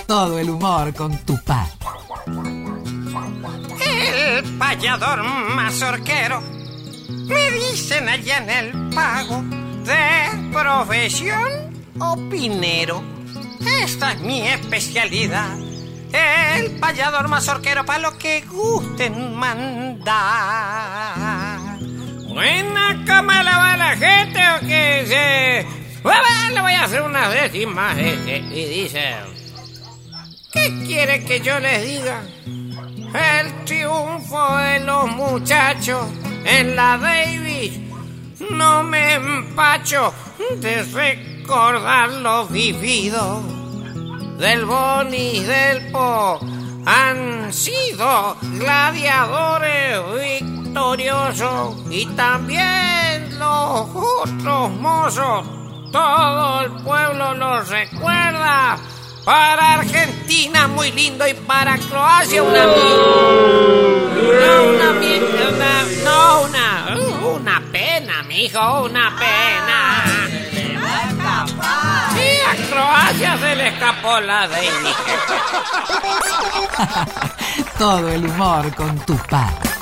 Todo el humor con Tupac. El payador mazorquero, me dicen allá en el pago, de profesión opinero. Esta es mi especialidad. El payador mazorquero, para lo que gusten mandar. Buena, ¿cómo la va la gente o qué? Le voy a hacer unas décimas y dice: ¿qué quiere que yo les diga? El triunfo de los muchachos en la Davis, no me empacho de recordar lo vivido. Del Boni y del Po han sido gladiadores victoriosos, y también los otros mozos. Todo el pueblo los recuerda. Para Argentina muy lindo, y para Croacia una pena, mijo, una pena. Sí, a Croacia se le escapó la Davis. Todo el humor con Tupac.